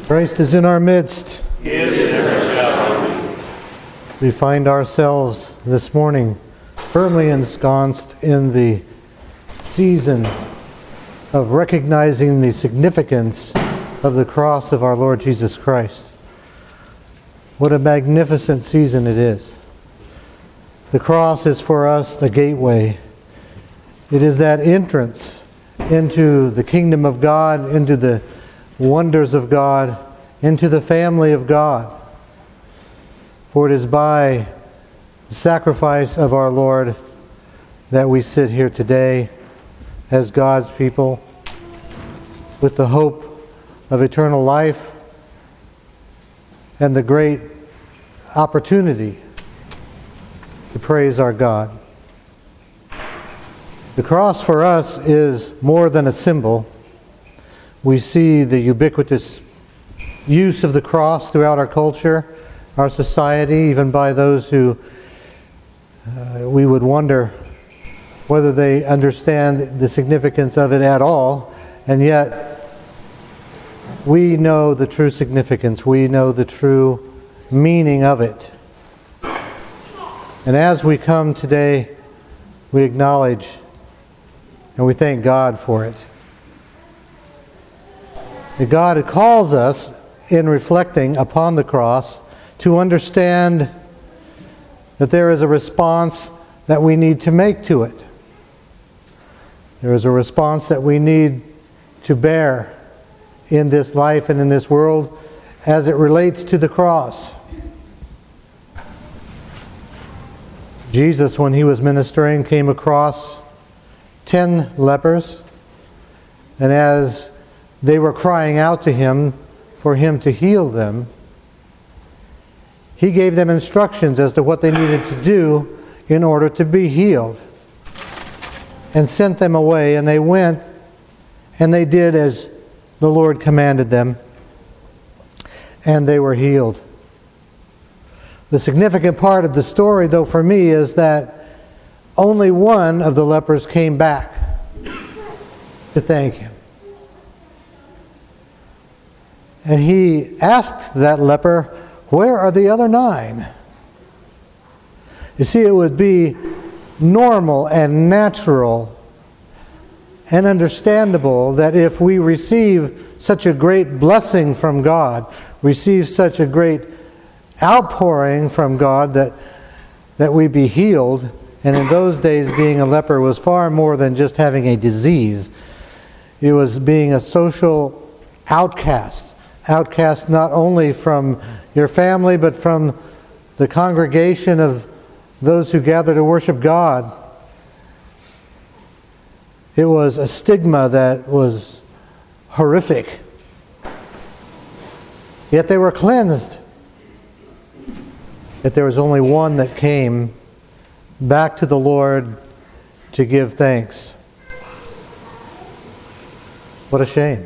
Christ is in our midst. He is and ever shall be. We find ourselves this morning firmly ensconced in the season of recognizing the significance of the cross of our Lord Jesus Christ. What a magnificent season it is. The cross is for us the gateway. It is that entrance into the kingdom of God, into the wonders of God, into the family of God. For it is by the sacrifice of our Lord that we sit here today as God's people with the hope of eternal life and the great opportunity to praise our God. The cross for us is more than a symbol. We see the ubiquitous use of the cross throughout our culture, our society, even by those who we would wonder whether they understand the significance of it at all, and yet we know the true significance, we know the true meaning of it. And as we come today, we acknowledge and we thank God for it. That God calls us in reflecting upon the cross to understand that there is a response that we need to make to it. There is a response that we need to bear in this life and in this world as it relates to the cross. Jesus, when he was ministering, came across 10 lepers, and as they were crying out to him for him to heal them, he gave them instructions as to what they needed to do in order to be healed, and sent them away, and they went and they did as the Lord commanded them, and they were healed. The significant part of the story, though, for me, is that only one of the lepers came back to thank him. And he asked that leper, "Where are the other 9? You see, it would be normal and natural and understandable that if we receive such a great blessing from God, receive such a great outpouring from God, that we be healed. And in those days, being a leper was far more than just having a disease. It was being a social outcast. Outcast not only from your family, but from the congregation of those who gather to worship God. It was a stigma that was horrific. Yet they were cleansed. Yet there was only one that came back to the Lord to give thanks. What a shame.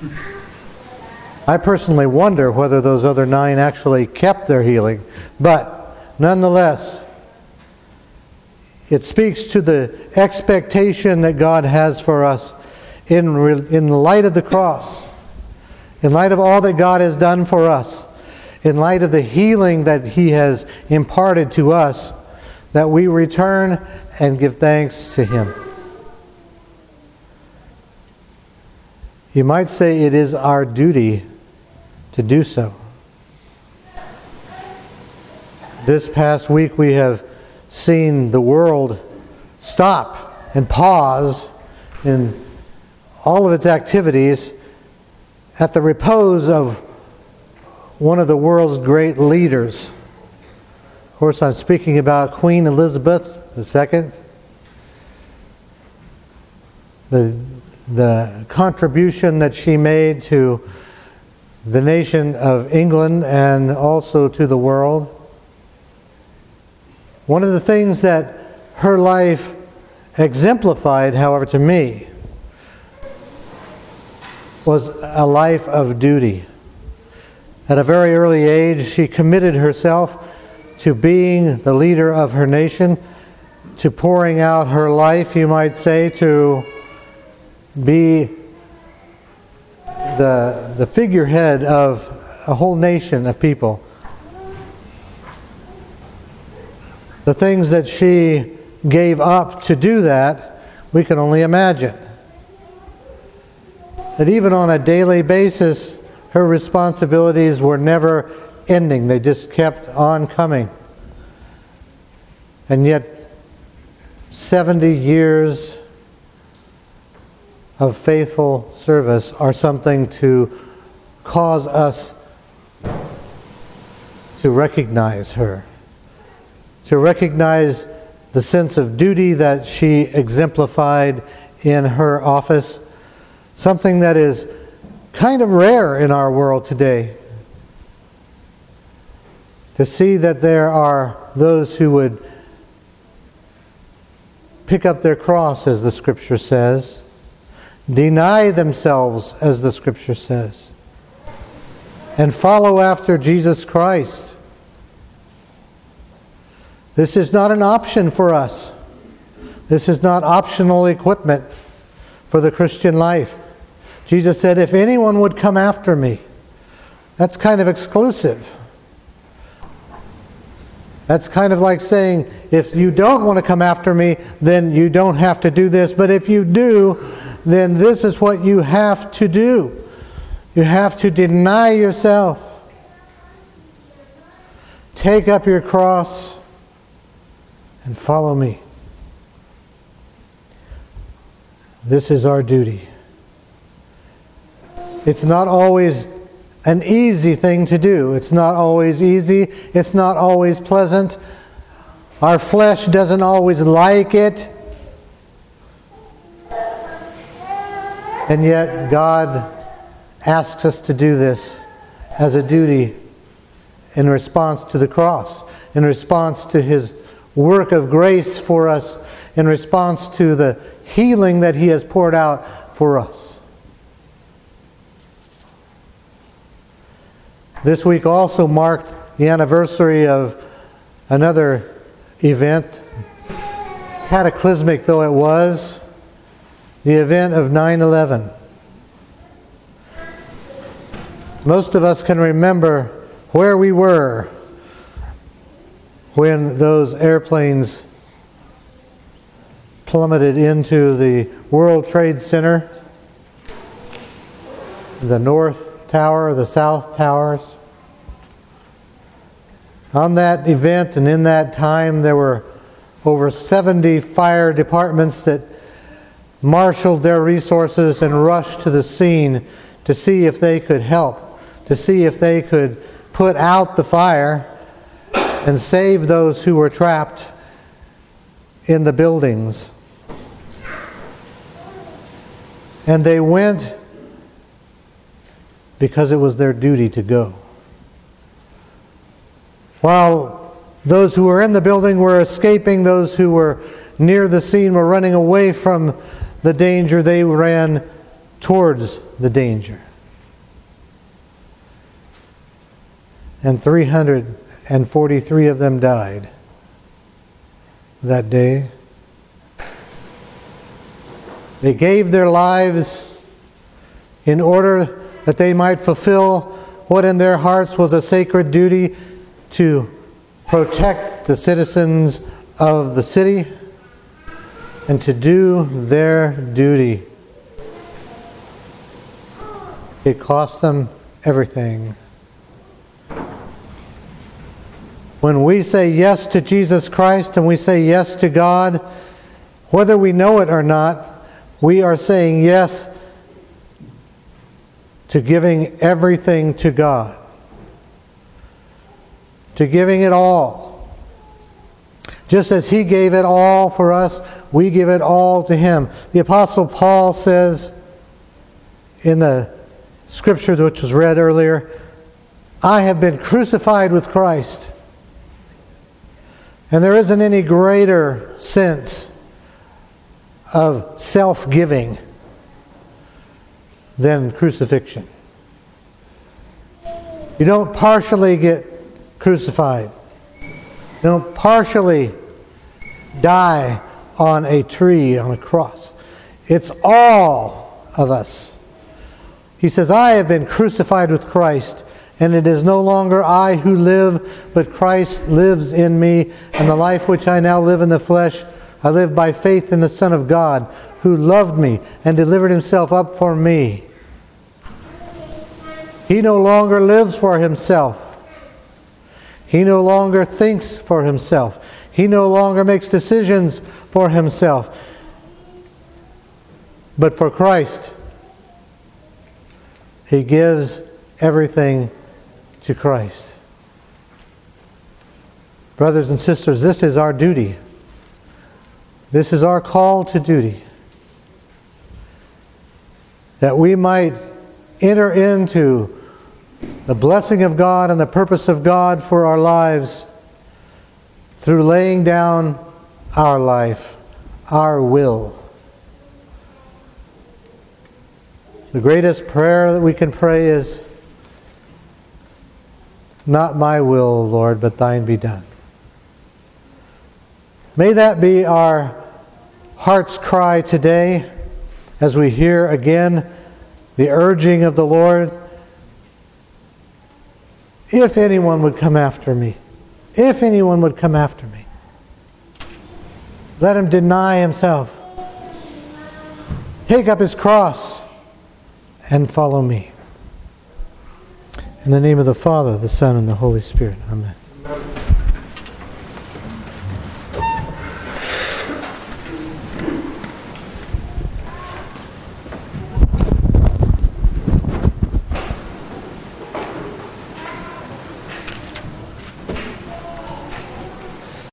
I personally wonder whether those other 9 actually kept their healing. But nonetheless, it speaks to the expectation that God has for us in light of the cross, in light of all that God has done for us, in light of the healing that He has imparted to us, that we return and give thanks to Him. You might say it is our duty to do so. This past week we have seen the world stop and pause in all of its activities at the repose of one of the world's great leaders. Of course, I'm speaking about Queen Elizabeth II. The contribution that she made to the nation of England and also to the world. One of the things that her life exemplified, however, to me, was a life of duty. At a very early age, she committed herself to being the leader of her nation, to pouring out her life, you might say, to be the figurehead of a whole nation of people. The things that she gave up to do that, we can only imagine. That even on a daily basis, her responsibilities were never ending. They just kept on coming. And yet, 70 years of faithful service are something to cause us to recognize her. To recognize the sense of duty that she exemplified in her office. Something that is kind of rare in our world today. To see that there are those who would pick up their cross, as the Scripture says, deny themselves, as the Scripture says, and follow after Jesus Christ. This is not an option for us. This is not optional equipment for the Christian life. Jesus said, if anyone would come after me, that's kind of exclusive. That's kind of like saying, if you don't want to come after me, then you don't have to do this. But if you do, then this is what you have to do. You have to deny yourself. Take up your cross and follow me. This is our duty. It's not always an easy thing to do. It's not always easy. It's not always pleasant. Our flesh doesn't always like it. And yet God asks us to do this as a duty in response to the cross, in response to His work of grace for us, in response to the healing that He has poured out for us. This week also marked the anniversary of another event, cataclysmic though it was, the event of 9/11. Most of us can remember where we were when those airplanes plummeted into the World Trade Center, the North Tower, the South Towers. On that event and in that time, there were over 70 fire departments that marshaled their resources and rushed to the scene to see if they could help, to see if they could put out the fire and save those who were trapped in the buildings. And they went because it was their duty to go. While those who were in the building were escaping, those who were near the scene were running away from the danger, they ran towards the danger. And 343 of them died that day. They gave their lives in order that they might fulfill what in their hearts was a sacred duty to protect the citizens of the city and to do their duty. It cost them everything. When we say yes to Jesus Christ and we say yes to God, whether we know it or not, we are saying yes to giving everything to God. To giving it all. Just as He gave it all for us, we give it all to Him. The Apostle Paul says in the scripture which was read earlier, I have been crucified with Christ. And there isn't any greater sense of self-giving than crucifixion. You don't partially get crucified. You don't partially die on a tree, on a cross. It's all of us. He says, I have been crucified with Christ, And it is no longer I who live, but Christ lives in me. And the life which I now live in the flesh, I live by faith in the Son of God, who loved me and delivered himself up for me. He no longer lives for himself. He no longer thinks for himself. He no longer makes decisions for himself, but for Christ. He gives everything to Christ. Brothers and sisters, this is our duty. This is our call to duty. That we might enter into the blessing of God and the purpose of God for our lives through laying down our life, our will. The greatest prayer that we can pray is, not my will, Lord, but thine be done. May that be our heart's cry today as we hear again the urging of the Lord. If anyone would come after me, if anyone would come after me, let him deny himself, take up his cross, and follow me. In the name of the Father, the Son, and the Holy Spirit. Amen.